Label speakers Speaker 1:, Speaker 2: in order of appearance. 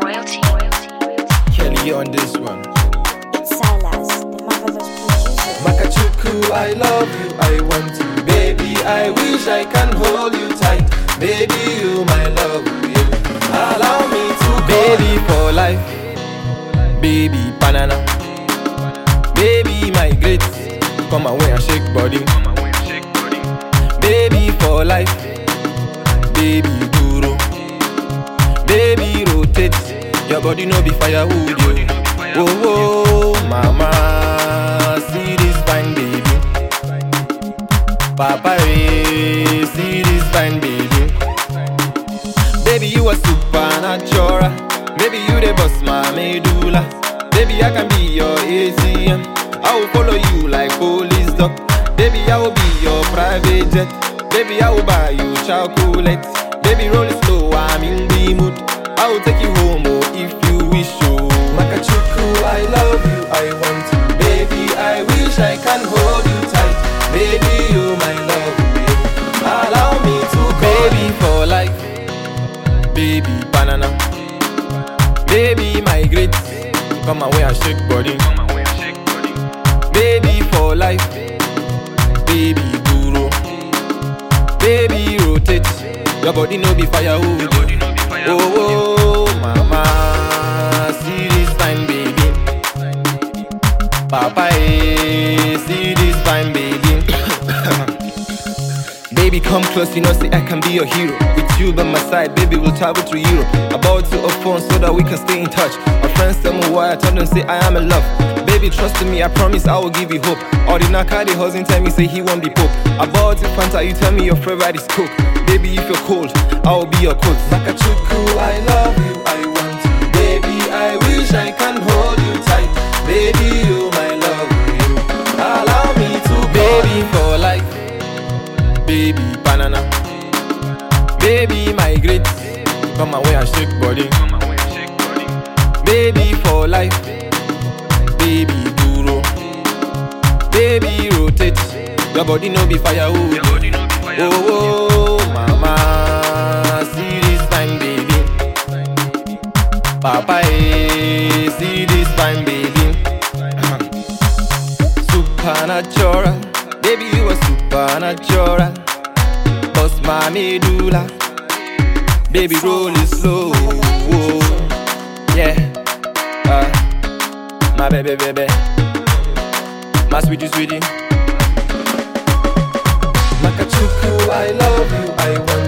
Speaker 1: Royalty.
Speaker 2: Kelly on this one.
Speaker 3: It's Silas, the marvelous producer.
Speaker 2: Makachuku, I love you, I want you, baby. I wish I can hold you tight, baby. You my love, you allow me to baby for life, baby banana, baby my great. Come away and shake body, baby for life, baby guru, baby rotate. Your body no be firewood, yo. Oh, oh, mama, see this fine baby. Papa, see this fine baby. Baby, you are supernatural. Baby, you the boss, my medulla. Baby, I can be your ATM. I will follow you like police dog. Baby, I will be your private jet. Baby, I will buy you chocolate. Baby, roll it slow, I'm in the mood. I will take you home, oh, if you wish, oh. Makachuku, I love you, I want you, baby. I wish I can hold you tight, baby. You my love, baby. Allow me to baby for life, baby banana, baby my great. Come away and shake body, baby for life, baby guru, baby rotate. Your body no be firewood. Oh, oh, mama, see this fine baby. Papa, see this fine baby. Baby, come close, you know, say I can be your hero. With you by my side, baby, we'll travel to Europe. About to a phone so that we can stay in touch. My friends tell me why, I tell them, say I am in love. Baby, trust in me, I promise I will give you hope. Or the Nakadi husband tell me, say he won't be pope. About to Fanta, you tell me your favorite is Coke. Baby, if you're cold, I will be your coat. Makachuku, I love you, I want you, baby. I wish I can hold you tight, baby. You my love, you allow me to baby for life, baby banana, baby my great. Come away and shake body, baby for life, baby guru, baby rotate. Your body no be firewood. Oh, oh, mama, see this fine baby. Papa, see this fine baby. Supernatural, baby, you are supernatural. Boss my medulla, baby, roll it slow. Whoa. Yeah, my baby, baby, my sweetie, sweetie. Makachuku, I love you, I want